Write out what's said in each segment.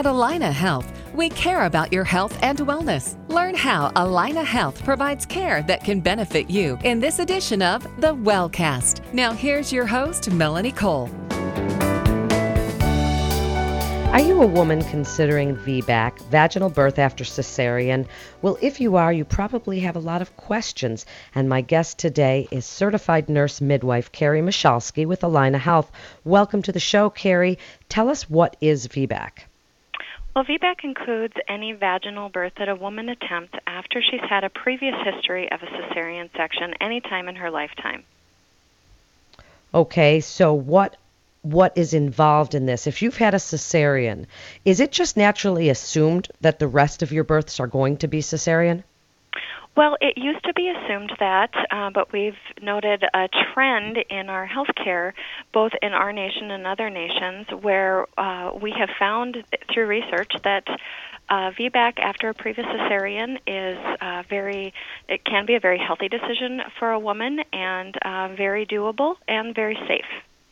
At Allina Health, we care about your health and wellness. Learn how Allina Health provides care that can benefit you in this edition of The Wellcast. Now here's your host, Melanie Cole. Are you a woman considering VBAC, vaginal birth after cesarean? Well, if you are, you probably have a lot of questions. And my guest today is certified nurse midwife Carrie Michalski with Allina Health. Welcome to the show, Carrie. Tell us, what is VBAC? Well, VBAC includes any vaginal birth that a woman attempts after she's had a previous history of a cesarean section any time in her lifetime. Okay, so what is involved in this? If you've had a cesarean, is it just naturally assumed that the rest of your births are going to be cesarean? Well, it used to be assumed that, but we've noted a trend in our healthcare, both in our nation and other nations, where we have found through research that VBAC after a previous cesarean is it can be a very healthy decision for a woman and very doable and very safe.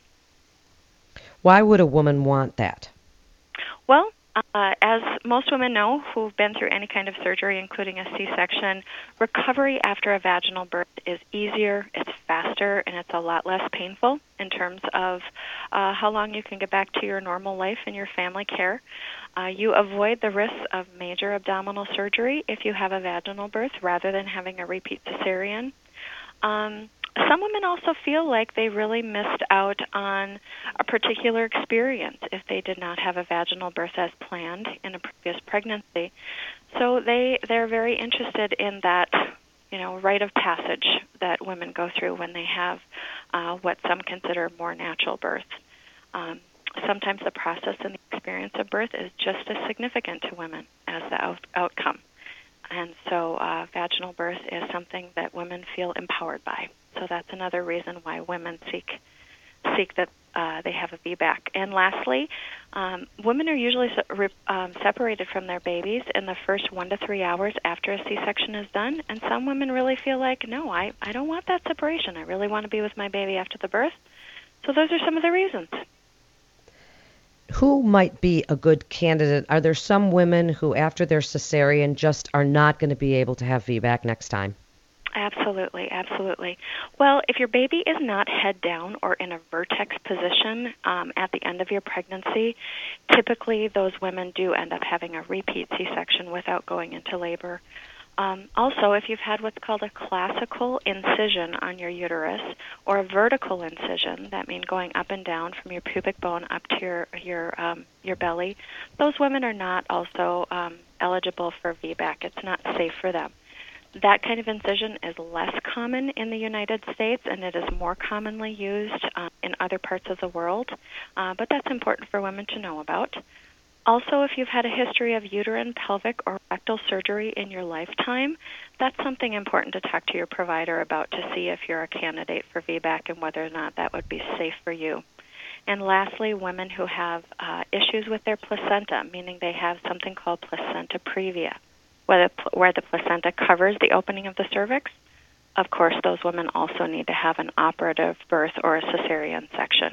Why would a woman want that? Well, as most women know who've been through any kind of surgery, including a C-section, recovery after a vaginal birth is easier, it's faster, and it's a lot less painful in terms of how long you can get back to your normal life and your family care. You avoid the risks of major abdominal surgery if you have a vaginal birth rather than having a repeat cesarean. Some women also feel like they really missed out on a particular experience if they did not have a vaginal birth as planned in a previous pregnancy. So they're very interested in that, rite of passage that women go through when they have what some consider more natural birth. Sometimes the process and the experience of birth is just as significant to women as the outcome. And so vaginal birth is something that women feel empowered by. So that's another reason why women seek that they have a VBAC. And lastly, women are usually separated from their babies in the first 1 to 3 hours after a C-section is done. And some women really feel like, no, I don't want that separation. I really want to be with my baby after the birth. So those are some of the reasons. Who might be a good candidate? Are there some women who, after their cesarean, just are not going to be able to have VBAC next time? Absolutely, absolutely. Well, if your baby is not head down or in a vertex position at the end of your pregnancy, typically those women do end up having a repeat C-section without going into labor. Also, if you've had what's called a classical incision on your uterus or a vertical incision, that means going up and down from your pubic bone up to your belly, those women are not also eligible for VBAC. It's not safe for them. That kind of incision is less common in the United States, and it is more commonly used in other parts of the world, but that's important for women to know about. Also, if you've had a history of uterine, pelvic, or rectal surgery in your lifetime, that's something important to talk to your provider about to see if you're a candidate for VBAC and whether or not that would be safe for you. And lastly, women who have issues with their placenta, meaning they have something called placenta previa, where the placenta covers the opening of the cervix. Of course, those women also need to have an operative birth or a cesarean section.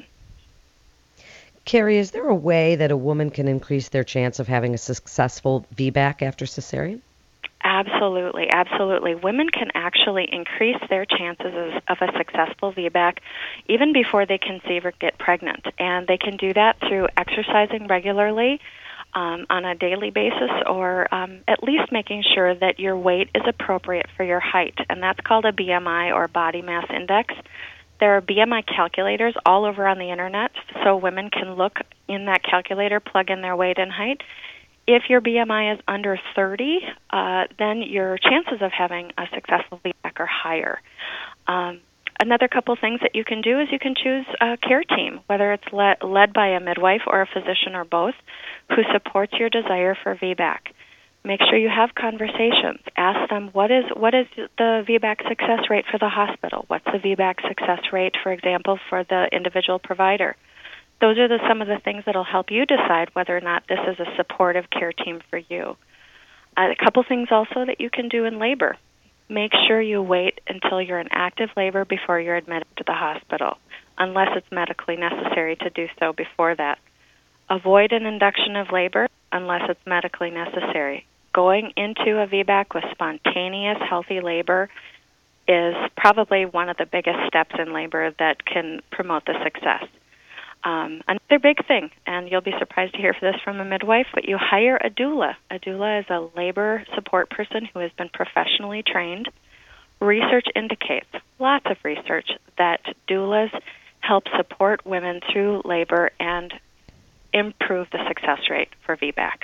Carrie, is there a way that a woman can increase their chance of having a successful VBAC after cesarean? Absolutely, absolutely. Women can actually increase their chances of a successful VBAC even before they conceive or get pregnant. And they can do that through exercising regularly, on a daily basis, or at least making sure that your weight is appropriate for your height, and that's called a BMI or body mass index. There are BMI calculators all over on the internet, so women can look in that calculator, plug in their weight and height. If your BMI is under 30, then your chances of having a successful VBAC are higher. Another couple things that you can do is you can choose a care team, whether it's led by a midwife or a physician or both, who supports your desire for VBAC. Make sure you have conversations. Ask them, what is the VBAC success rate for the hospital? What's the VBAC success rate, for example, for the individual provider? Those are some of the things that will help you decide whether or not this is a supportive care team for you. A couple things also that you can do in labor. Make sure you wait until you're in active labor before you're admitted to the hospital, unless it's medically necessary to do so before that. Avoid an induction of labor unless it's medically necessary. Going into a VBAC with spontaneous, healthy labor is probably one of the biggest steps in labor that can promote the success. Another big thing, and you'll be surprised to hear this from a midwife, but you hire a doula. A doula is a labor support person who has been professionally trained. Research indicates, lots of research, that doulas help support women through labor and improve the success rate for VBAC.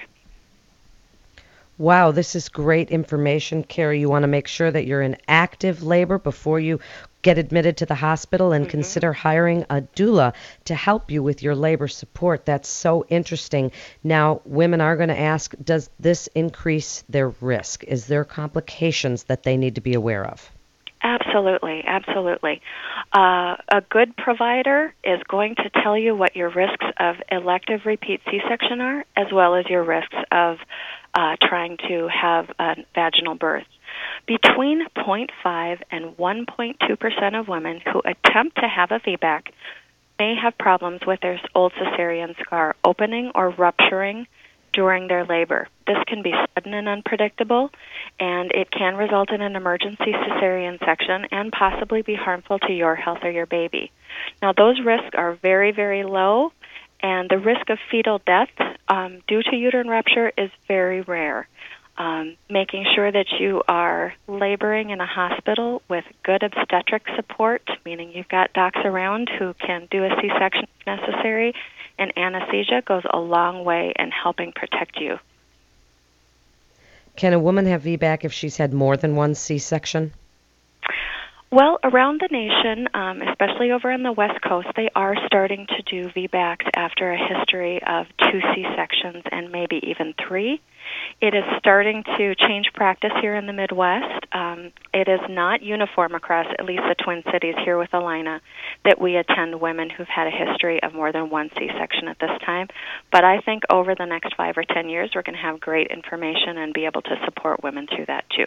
Wow, this is great information, Carrie. You want to make sure that you're in active labor before you get admitted to the hospital and consider hiring a doula to help you with your labor support. That's so interesting. Now, women are going to ask, does this increase their risk? Is there complications that they need to be aware of? Absolutely, absolutely. A good provider is going to tell you what your risks of elective repeat C-section are, as well as your risks of trying to have a vaginal birth. Between 0.5 and 1.2% of women who attempt to have a VBAC may have problems with their old cesarean scar opening or rupturing during their labor. This can be sudden and unpredictable, and it can result in an emergency cesarean section and possibly be harmful to your health or your baby. Now, those risks are very, very low, and the risk of fetal death due to uterine rupture is very rare. Making sure that you are laboring in a hospital with good obstetric support, meaning you've got docs around who can do a C-section if necessary, and anesthesia goes a long way in helping protect you. Can a woman have VBAC if she's had more than one C-section? Well, around the nation, especially over on the West Coast, they are starting to do VBACs after a history of 2 C-sections and maybe even 3. It is starting to change practice here in the Midwest. It is not uniform across at least the Twin Cities here with Allina that we attend women who've had a history of more than 1 C-section at this time. But I think over the next 5 or 10 years, we're going to have great information and be able to support women through that too.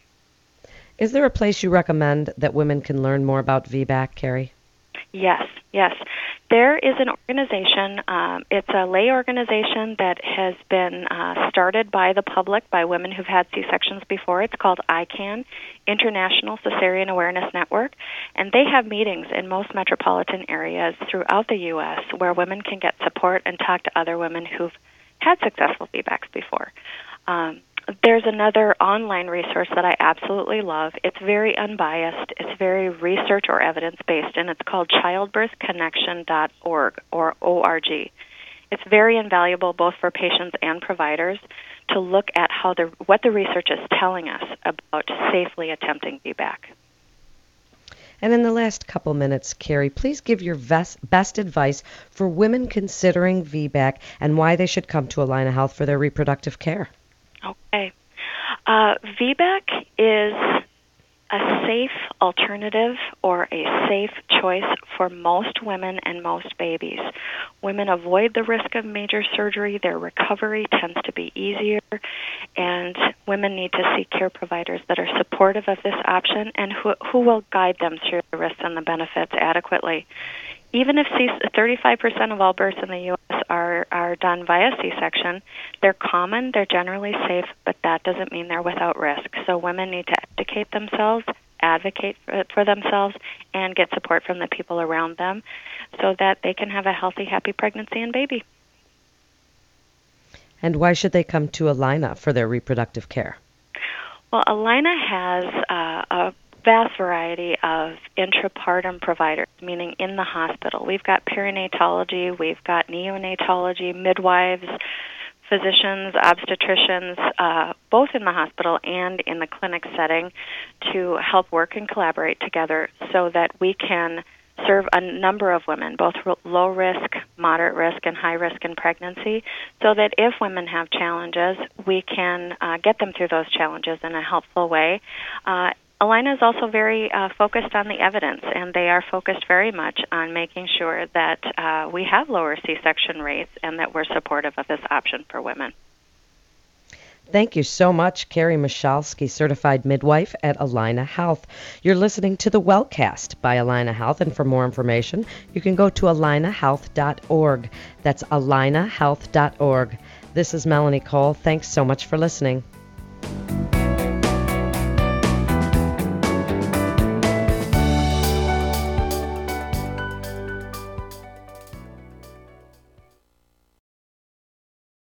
Is there a place you recommend that women can learn more about VBAC, Carrie? Yes. There is an organization, it's a lay organization that has been started by the public, by women who've had C-sections before. It's called ICAN, International Cesarean Awareness Network, and they have meetings in most metropolitan areas throughout the U.S. where women can get support and talk to other women who've had successful VBACs before. There's another online resource that I absolutely love. It's very unbiased. It's very research or evidence-based, and it's called childbirthconnection.org or ORG. It's very invaluable both for patients and providers to look at what the research is telling us about safely attempting VBAC. And in the last couple minutes, Carrie, please give your best advice for women considering VBAC and why they should come to Allina Health for their reproductive care. Okay. VBAC is a safe alternative or a safe choice for most women and most babies. Women avoid the risk of major surgery. Their recovery tends to be easier, and women need to seek care providers that are supportive of this option and who will guide them through the risks and the benefits adequately. Even if 35% of all births in the U.S. are done via C-section, they're common, they're generally safe, but that doesn't mean they're without risk. So women need to educate themselves, advocate for themselves, and get support from the people around them so that they can have a healthy, happy pregnancy and baby. And why should they come to Allina for their reproductive care? Well, Allina has a vast variety of intrapartum providers, meaning in the hospital. We've got perinatology, we've got neonatology, midwives, physicians, obstetricians, both in the hospital and in the clinic setting to help work and collaborate together so that we can serve a number of women, both low risk, moderate risk, and high risk in pregnancy, so that if women have challenges, we can get them through those challenges in a helpful way. Allina is also very focused on the evidence, and they are focused very much on making sure that we have lower C-section rates and that we're supportive of this option for women. Thank you so much, Carrie Michalski, certified midwife at Allina Health. You're listening to the Wellcast by Allina Health, and for more information, you can go to allinahealth.org. That's allinahealth.org. This is Melanie Cole. Thanks so much for listening.